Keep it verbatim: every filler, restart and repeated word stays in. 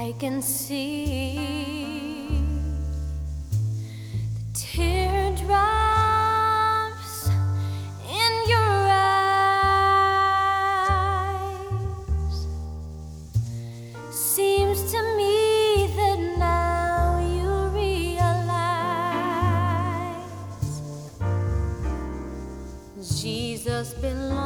I can see the teardrops in your eyes. Seems to me that now you realize Jesus belongs